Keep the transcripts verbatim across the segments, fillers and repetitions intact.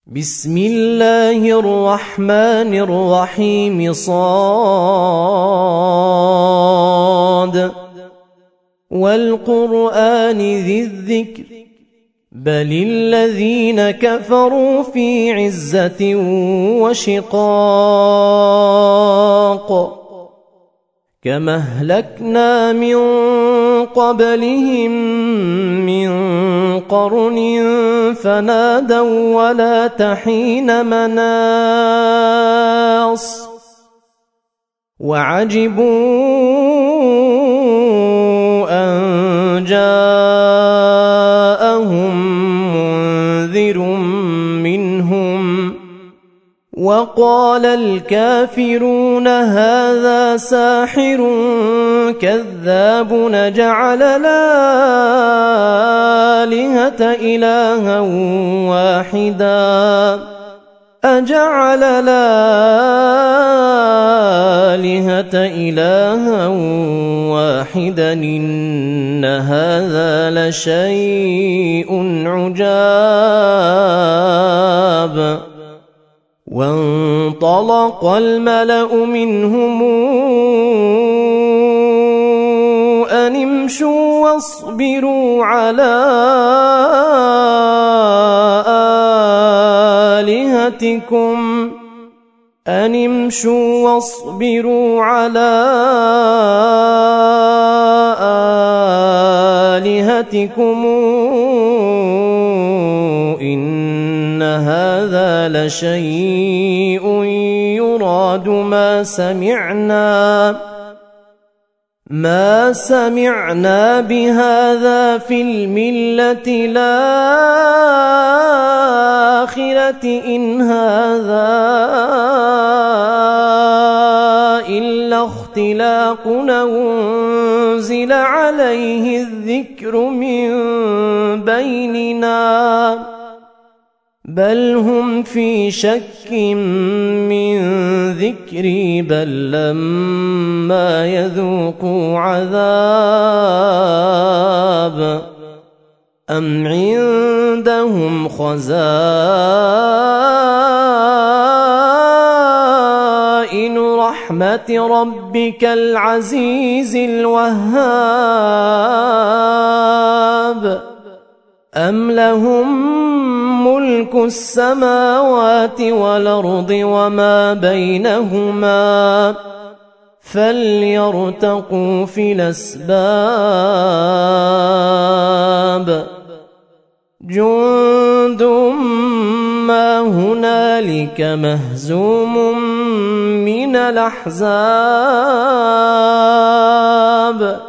بسم الله الرحمن الرحيم صاد والقرآن ذي الذكر بل الذين كفروا في عزة وشقاق كما أهلكنا من قبلهم من قرن فنادوا ولا تحين مناص وعجبوا أن جاءهم منذر منهم وقال الكافرون هذا ساحر كذاب نجعل الآلهة إلها واحدا أجعل الآلهة إلها واحدا إن هذا لشيء عجاب وانطلق الملأ منهم أن امشوا واصبروا على آلهتكم أن امشوا واصبروا على آلهتكم إن هذا لشيء يراد ما سمعنا ما سمعنا بهذا في الملة الآخرة إن هذا إلا اختلاق أنزل عليه الذكر من بيننا بل هم في شك من ذكري بل لما يذوقوا عذاب أم عندهم خزائن رحمة ربك العزيز الوهاب أم لهم ملك السماوات والأرض وما بينهما فليرتقوا في الأسباب جند ما هنالك مهزوم من الأحزاب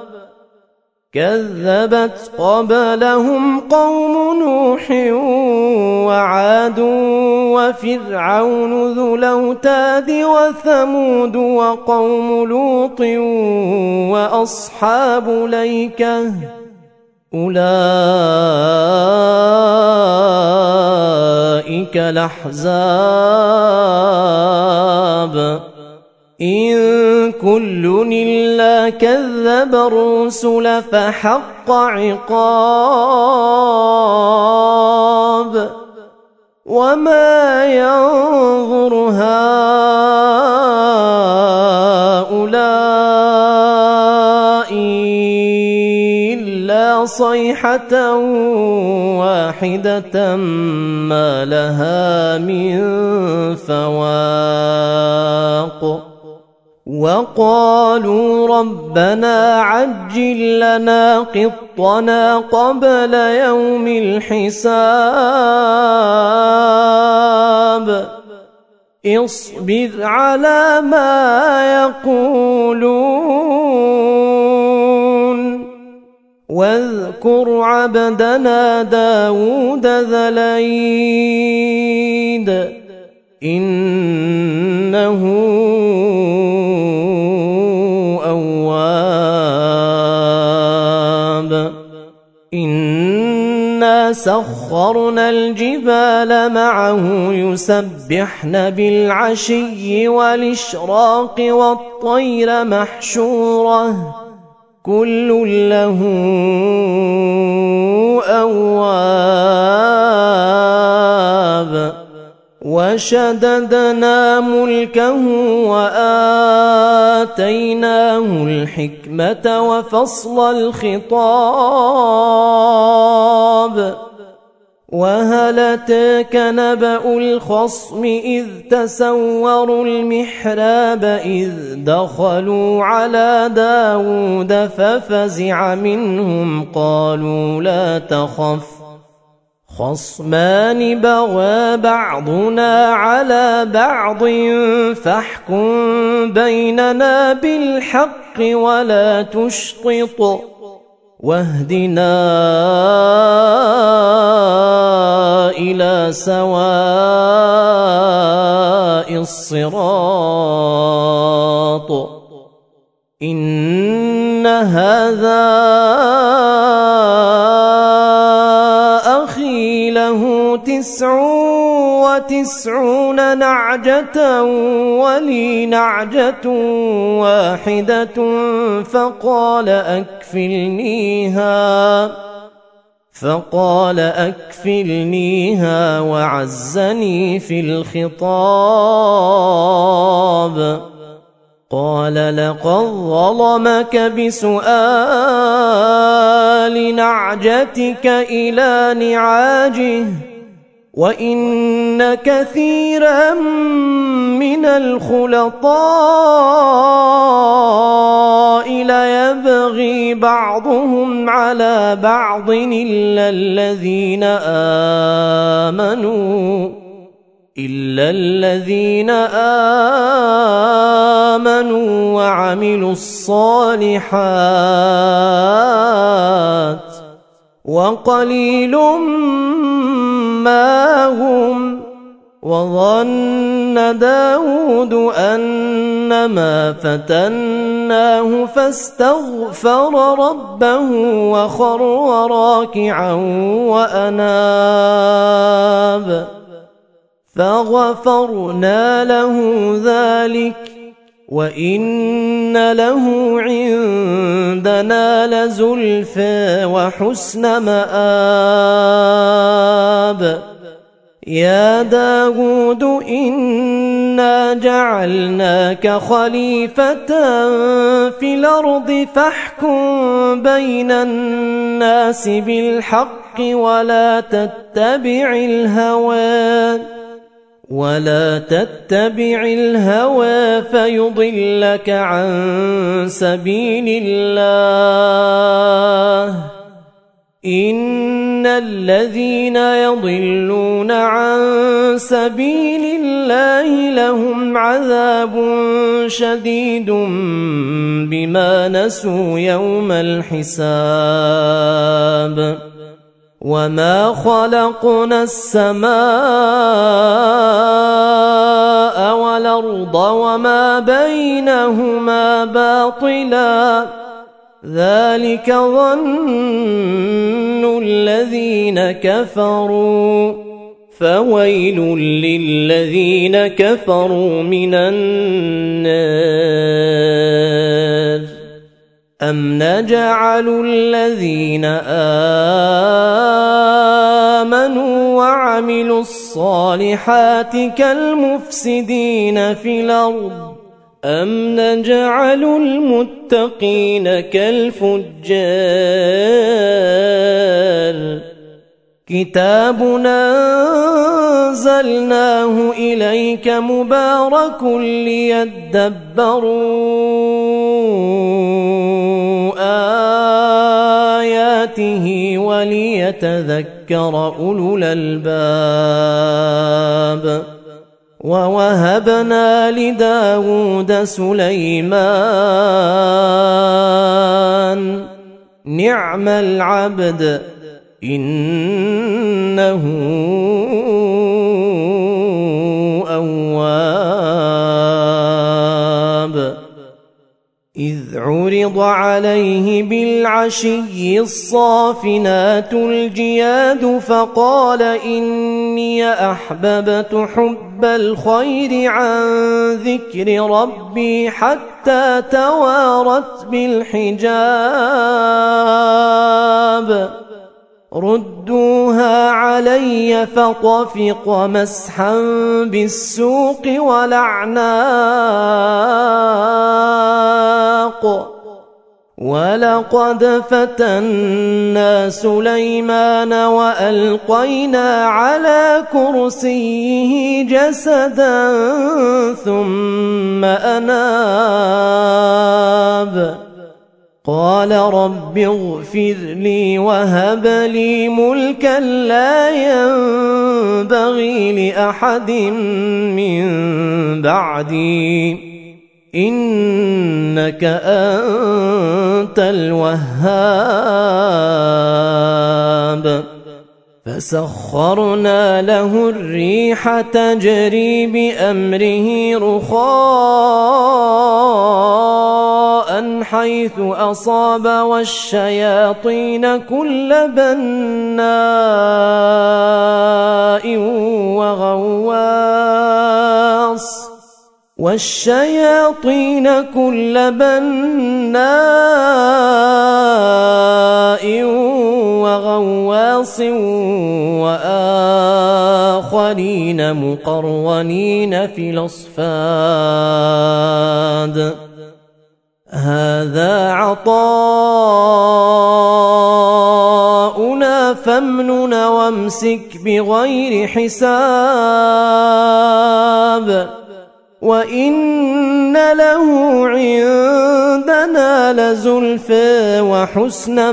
كذبت قبلهم قوم نوح وعاد وفرعون ذو الأوتاد وثمود وقوم لوط وأصحاب الأيكة أولئك الأحزاب إن كل إلا كذب الرسل فحق عقاب وما ينظر هؤلاء إلا صيحة واحدة ما لها من فواق وقالوا ربنا عجل لنا قطنا قبل يوم الحساب اصبر على ما يقولون واذكر عبدنا داود ذا الأيد إنه أواب إنا سخرنا الجبال معه يسبحن بالعشي والإشراق والطير محشورة كل له أواب وشددنا ملكه وآتيناه الحكمة وفصل الخطاب وهل أتاك نبأ الخصم إذ تسوروا المحراب إذ دخلوا على داود ففزع منهم قالوا لا تخف خصمان بغى بعضنا على بعض فاحكم بيننا بالحق ولا تشطط واهدنا إلى سواء الصراط إن هذا أخي له تسع وتسعون نعجة ولي نعجة واحدة فقال أكفلنيها فقال أكفلنيها وعزني في الخطاب قال لقد ظلمك بسؤال نعجتك إلى نعاجه وإن كثيرا من الخلطاء ليبغي بعضهم على بعض إلا الذين آمنوا إلا الذين آمنوا وعملوا الصالحات وقليل ما هم وظن داود أنما فتناه فاستغفر ربه وخر راكعا وأناب فغفرنا له ذلك وإن له عندنا لزلفى وحسن مآب يا داود إنا جعلناك خليفة في الأرض فاحكم بين الناس بالحق ولا تتبع الهوى ولا تتبع الهوى فيضلك عن سبيل الله إن الذين يضلون عن سبيل الله لهم عذاب شديد بما نسوا يوم الحساب وما خلقنا السماء والأرض وما بينهما باطلا ذلك ظن الذين كفروا فويل للذين كفروا من النار أم نجعل الذين آمنوا وعملوا الصالحات كالمفسدين في الأرض أم نجعل المتقين كالفجار كتاب أنزلناه إليك مبارك ليدبروا آياته وليتذكر أولو الألباب ووهبنا لداود سليمان نعم العبد إنه أواب إذ عرض عليه بالعشي الصافنات الجياد فقال إني أحببت حب الخير عن ذكر ربي حتى توارت بالحجاب ردوها علي فطفق مسحا بالسوق والأعناق ولقد فتنا سليمان وألقينا على كرسيه جسدا ثم أناب قال رب اغفر لي وهب لي ملكا لا ينبغي لأحد من بعدي إنك أنت الوهاب فسخرنا له الريح تجري بأمره رخاء حيث أصاب والشياطين كل بناء وغواص والشياطين كل بناء وغواص وآخرين مقرنين في الأصفاد هذا عطاؤنا فامنن وامسك بغير حساب وإن له عندنا لزلفى وحسن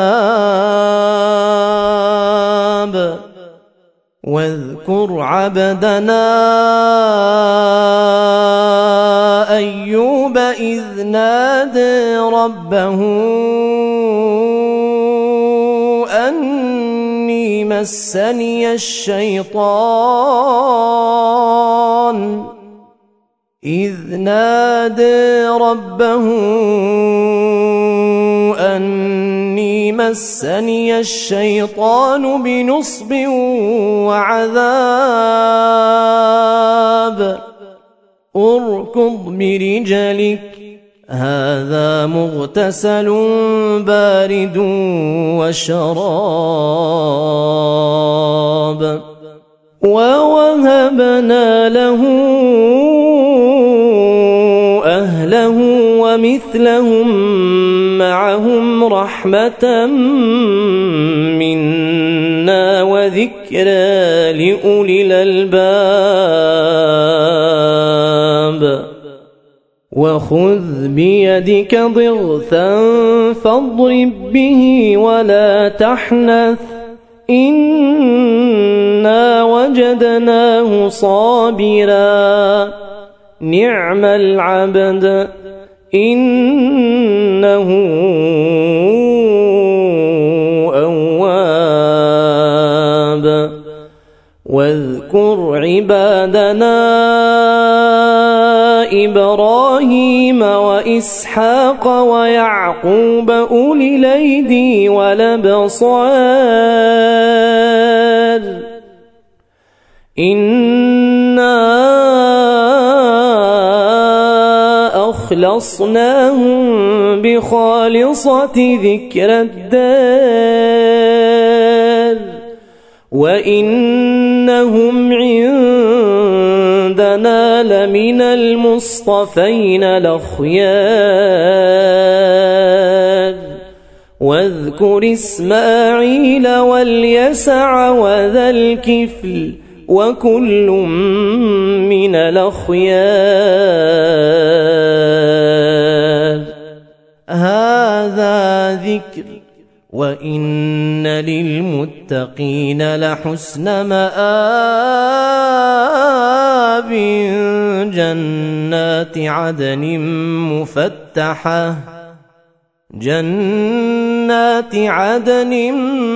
مآب واذكر عبدنا أيوب إذ نادى ربه أني مسني الشيطان إذ نادى ربه أني مسني الشيطان بنصب وعذاب اركض برجلك هذا مغتسل بارد وشراب ووهبنا له أهله ومثلهم معهم رحمة منا وذكرى لأولي الألباب وخذ بيدك ضغثا فاضرب به ولا تحنث إنا وجدناه صابرا نعم العبد إنه أواب واذكر عبادنا إبراهيم وإسحاق ويعقوب أولي الأيدي والأبصار إنا أخلصناهم بخالصة ذكر الدار وإنهم عندنا لمن المصطفين الأخيار واذكر إسماعيل واليسع وذا الكفل وكل من الأخيار هذا ذكر وإن للمتقين لحسن مآب جنات عدن مفتحة جنات عدن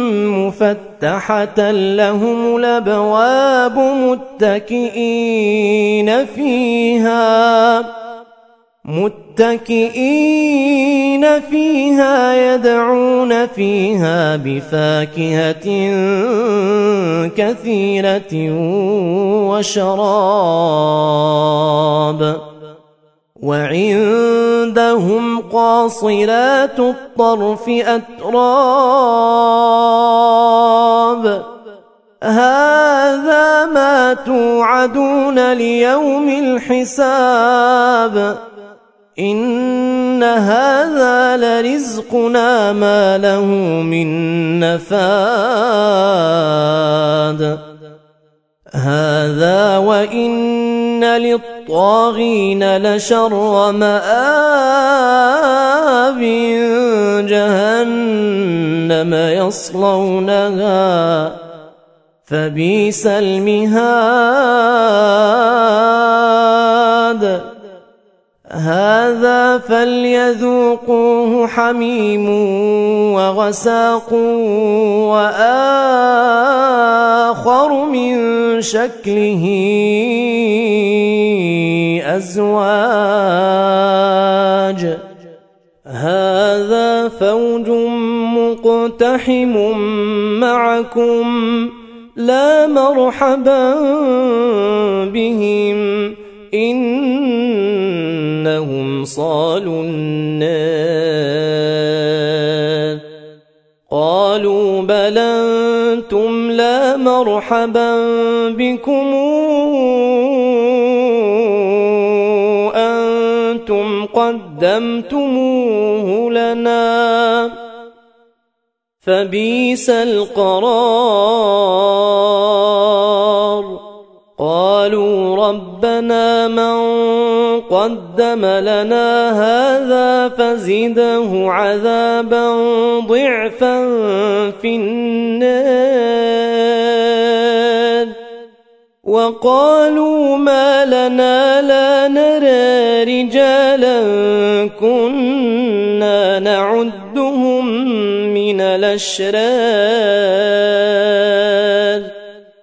مفتحة لهم الأبواب متكئين فيها متكئين فيها يدعون فيها بفاكهة كثيرة وشراب وعندهم عندهم قاصرات الطرف أتراب هذا ما توعدون ليوم الحساب إن هذا لرزقنا ما له من نفاد هذا وإن للطاغين لشر مآب جهنم يصلونها فبئس المهاد هذا فليذوقوه حميم وغساق وآخر من شكله أزواج هذا فوج مقتحم معكم لا مرحبا بهم إنهم صالوا النار قالوا بل أنتم لا مرحبا بكم أنتم قدمتموه لنا فبئس القرار قالوا ربنا من قدم لنا هذا فزده عذابا ضعفا في النار وقالوا ما لنا لا نرى رجالا كنا نعدهم من الأشرار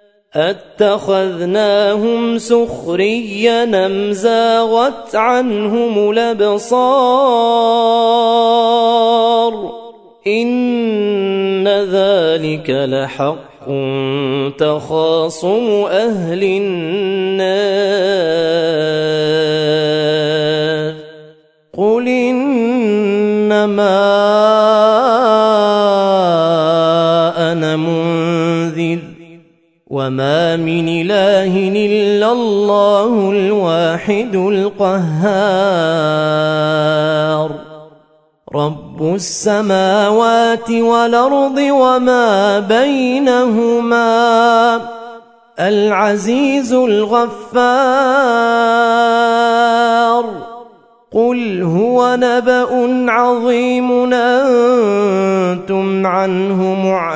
أتخذناهم سخريا أم زاغت عنهم الأبصار إن ذلك لحق تخاصم أهل النار قل إنما أنا منذر وما من إله إلا الله الواحد القهار رب السماوات والأرض وما بينهما العزيز الغفار قل هو نبأ عظيم أنتم عنه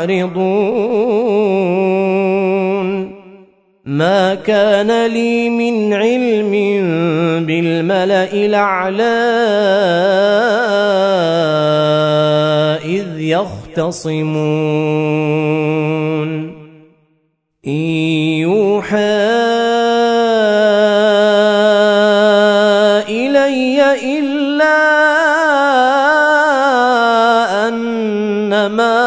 معرضون ما كان لي من علم بالملأ الأعلى إذ يختصمون إن يوحى إلي إلا أنما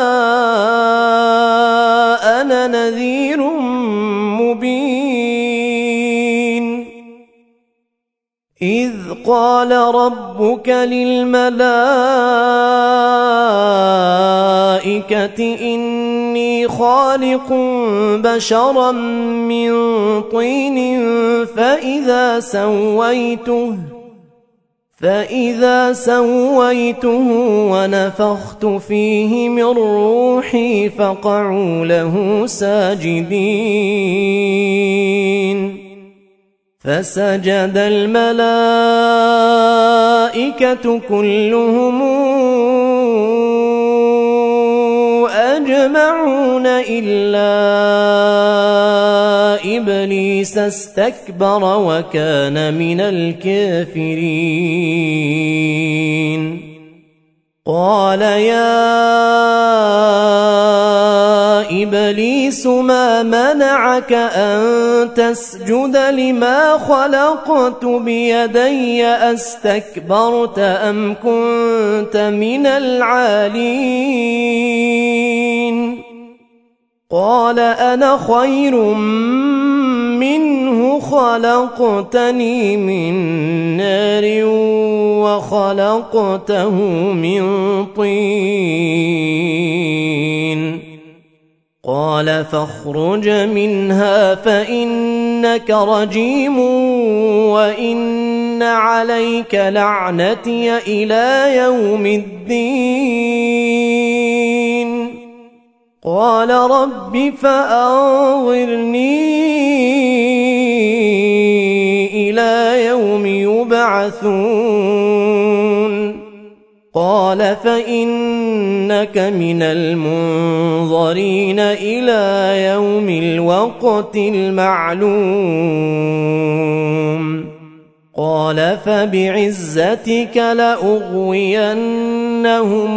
أنا نذير مبين إذ قال ربك للملائكة إني خالق بشرا من طين فإذا سويته فإذا سويته ونفخت فيه من روحي فقعوا له ساجدين فسجد الملائكة كلهم أجمعون إلا إبليس استكبر وكان من الكافرين قال يا إبليس ما منعك أن تسجد لما خلقت بيدي أستكبرت أم كنت من العالين قال أنا خير منه خلقتني من نار وخلقته من طين قال فاخرج منها فإنك رجيم وإن عليك لعنتي إلى يوم الدين قال رب فأنظرني إلى يوم يبعثون قال فإنك من المنظرين إلى يوم الوقت المعلوم قال فبعزتك لأغوينهم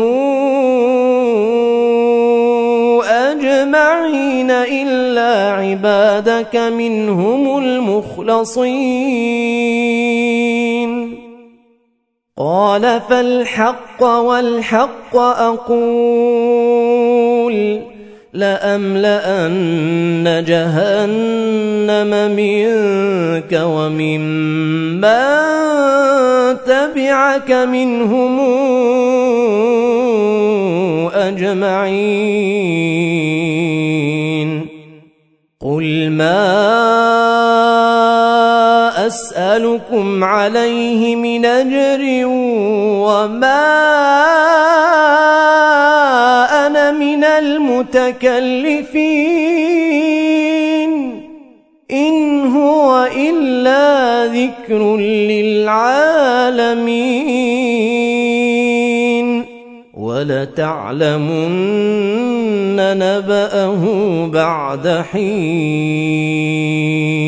أجمعين إلا عبادك منهم المخلصين قال فالحق والحق أقول لأملأن جهنم منك وممن تبعك منهم أجمعين قل ما أسألكم عليه من أجر وما أنا من المتكلفين إن هو إلا ذكر للعالمين ولتعلمن نبأه بعد حين